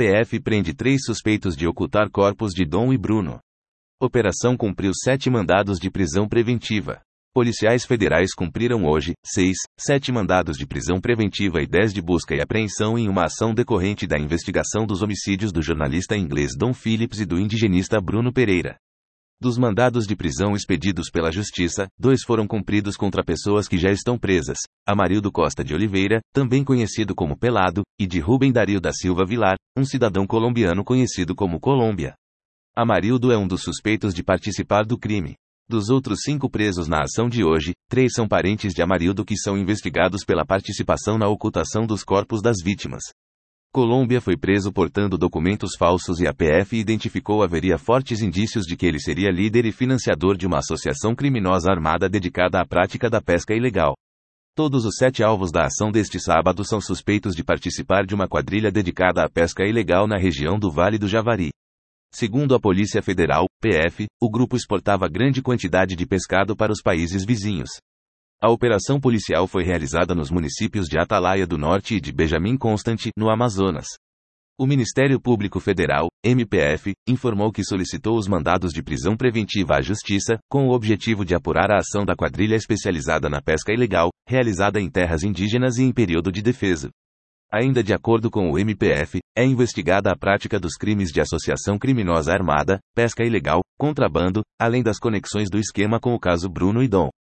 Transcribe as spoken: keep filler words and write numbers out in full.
P F prende três suspeitos de ocultar corpos de Dom e Bruno. Operação cumpriu sete mandados de prisão preventiva. Policiais federais cumpriram hoje, seis, sete mandados de prisão preventiva e dez de busca e apreensão em uma ação decorrente da investigação dos homicídios do jornalista inglês Dom Phillips e do indigenista Bruno Pereira. Dos mandados de prisão expedidos pela Justiça, dois foram cumpridos contra pessoas que já estão presas: Amarildo Costa de Oliveira, também conhecido como Pelado, e de Rubem Dario da Silva Vilar, um cidadão colombiano conhecido como Colômbia. Amarildo é um dos suspeitos de participar do crime. Dos outros cinco presos na ação de hoje, três são parentes de Amarildo que são investigados pela participação na ocultação dos corpos das vítimas. Colômbia foi preso portando documentos falsos e a P F identificou haveria fortes indícios de que ele seria líder e financiador de uma associação criminosa armada dedicada à prática da pesca ilegal. Todos os sete alvos da ação deste sábado são suspeitos de participar de uma quadrilha dedicada à pesca ilegal na região do Vale do Javari. Segundo a Polícia Federal, P F, o grupo exportava grande quantidade de pescado para os países vizinhos. A operação policial foi realizada nos municípios de Atalaia do Norte e de Benjamin Constant, no Amazonas. O Ministério Público Federal, M P F, informou que solicitou os mandados de prisão preventiva à Justiça, com o objetivo de apurar a ação da quadrilha especializada na pesca ilegal, realizada em terras indígenas e em período de defesa. Ainda de acordo com o M P F, é investigada a prática dos crimes de associação criminosa armada, pesca ilegal, contrabando, além das conexões do esquema com o caso Bruno e Dom.